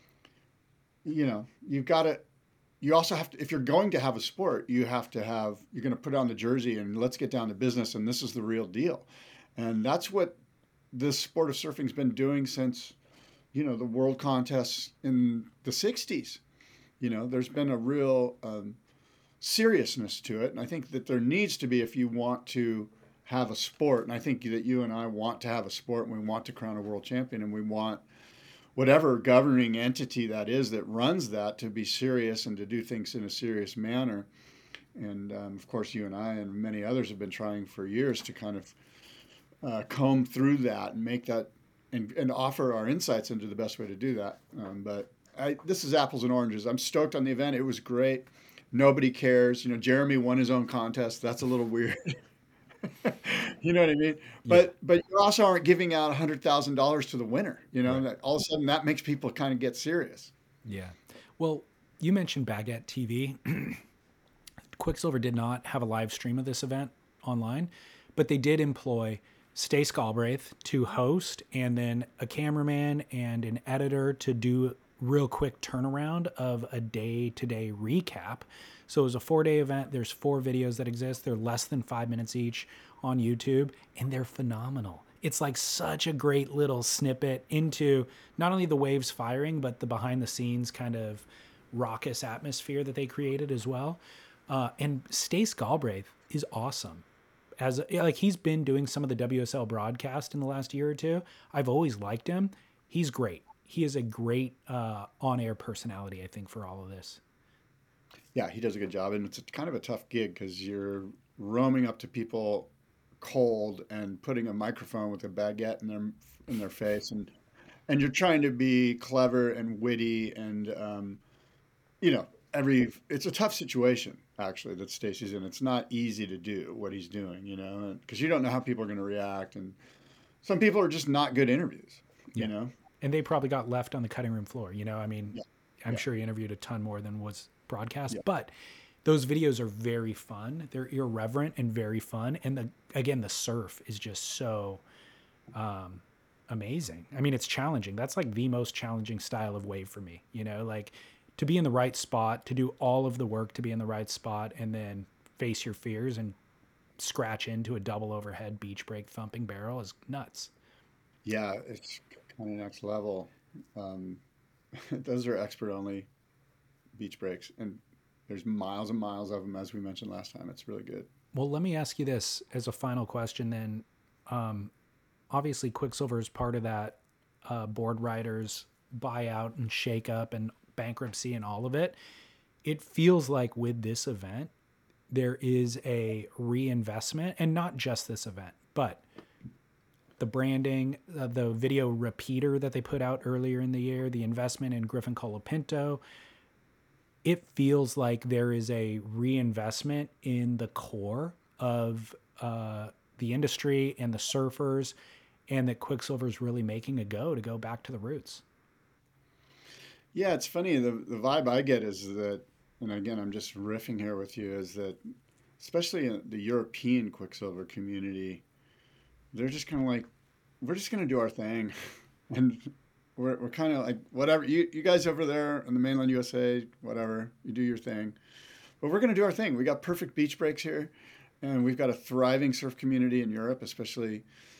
C: you've got to. You also have to, if you're going to have a sport, you're going to put on the jersey and let's get down to business, and this is the real deal. And that's what this sport of surfing's been doing since, the world contests in the 60s. There's been a real seriousness to it. And I think that there needs to be, if you want to have a sport, and I think that you and I want to have a sport, and we want to crown a world champion, and we want whatever governing entity that is that runs that to be serious and to do things in a serious manner. And of course, you and I and many others have been trying for years to kind of comb through that and make that and offer our insights into the best way to do that. But this is apples and oranges. I'm stoked on the event. It was great. Nobody cares. Jeremy won his own contest. That's a little weird. You know what I mean? Yeah. But you also aren't giving out $100,000 to the winner. Right. All of a sudden that makes people kind of get serious.
B: Yeah. Well, you mentioned Baguette TV. Quiksilver did not have a live stream of this event online, but they did employ Stace Galbraith to host, and then a cameraman and an editor to do real quick turnaround of a day-to-day recap. So it was a 4-day event. There's 4 videos that exist. They're less than 5 minutes each on YouTube, and they're phenomenal. It's like such a great little snippet into not only the waves firing, but the behind-the-scenes kind of raucous atmosphere that they created as well. And Stace Galbraith is awesome. He's been doing some of the WSL broadcast in the last year or two. I've always liked him. He's great. He is a great on-air personality, I think, for all of this.
C: Yeah, he does a good job. And it's kind of a tough gig because you're roaming up to people cold and putting a microphone with a baguette in their face. And you're trying to be clever and witty and, it's a tough situation, actually, that Stacey's in. It's not easy to do what he's doing, because you don't know how people are going to react. And some people are just not good interviews,
B: And they probably got left on the cutting room floor. I'm sure he interviewed a ton more than was broadcast, but those videos are very fun. They're irreverent and very fun. And the surf is just so amazing. I mean, it's challenging. That's like the most challenging style of wave for me, to be in the right spot, to do all of the work to be in the right spot, and then face your fears and scratch into a double overhead beach break thumping barrel is nuts.
C: Yeah, it's kind of next level. Those are expert only beach breaks, and there's miles and miles of them, as we mentioned last time. It's really good.
B: Well, let me ask you this as a final question then. Obviously, Quiksilver is part of that board riders buyout and shakeup and bankruptcy and all of it. It feels like with this event, there is a reinvestment, and not just this event, but the branding, the video repeater that they put out earlier in the year, the investment in Griffin Colapinto. It feels like there is a reinvestment in the core of the industry and the surfers, and that Quiksilver is really making a go to go back to the roots.
C: Yeah, it's funny. The vibe I get is that, and again, I'm just riffing here with you, is that especially in the European Quiksilver community, they're just kind of like, we're just going to do our thing. And we're kind of like, whatever, you guys over there in the mainland USA, whatever, you do your thing. But we're going to do our thing. We got perfect beach breaks here, and we've got a thriving surf community in Europe, especially,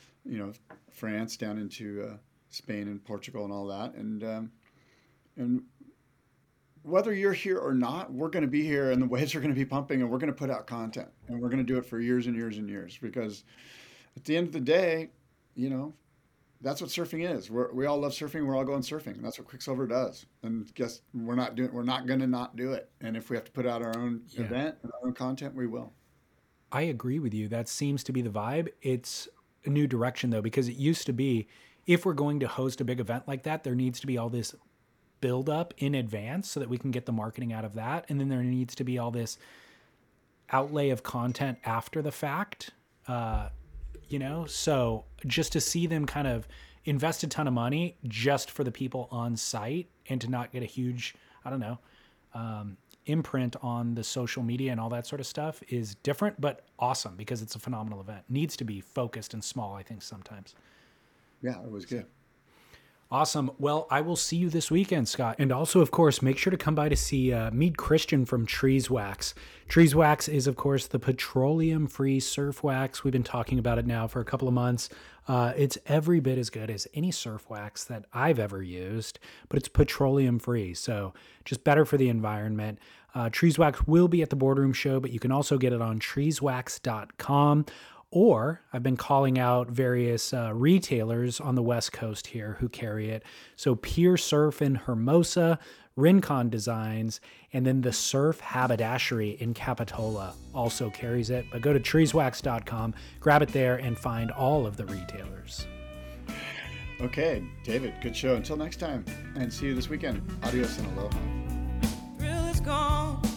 C: France down into Spain and Portugal and all that. And whether you're here or not, we're going to be here and the waves are going to be pumping and we're going to put out content and we're going to do it for years and years and years, because at the end of the day, that's what surfing is. We all love surfing. We're all going surfing. That's what Quicksilver does. And guess we're not going to not do it. And if we have to put out our own event and our own content, we will.
B: I agree with you. That seems to be the vibe. It's a new direction though, because it used to be, if we're going to host a big event like that, there needs to be all this build up in advance so that we can get the marketing out of that. And then there needs to be all this outlay of content after the fact. So just to see them kind of invest a ton of money just for the people on site and to not get a huge, imprint on the social media and all that sort of stuff is different, but awesome because it's a phenomenal event. Needs to be focused and small, I think, sometimes.
C: Yeah, it was good.
B: Awesome. Well, I will see you this weekend, Scott. And also, of course, make sure to come by to meet Christian from Trees Wax. Trees Wax is, of course, the petroleum-free surf wax. We've been talking about it now for a couple of months. It's every bit as good as any surf wax that I've ever used, but it's petroleum-free, so just better for the environment. Trees Wax will be at the Boardroom Show, but you can also get it on treeswax.com. Or I've been calling out various retailers on the West Coast here who carry it. So Pier Surf in Hermosa, Rincon Designs, and then the Surf Haberdashery in Capitola also carries it. But go to treeswax.com, grab it there, and find all of the retailers.
C: Okay, David, good show. Until next time, and see you this weekend. Adios and aloha.
I: Thrill is gone.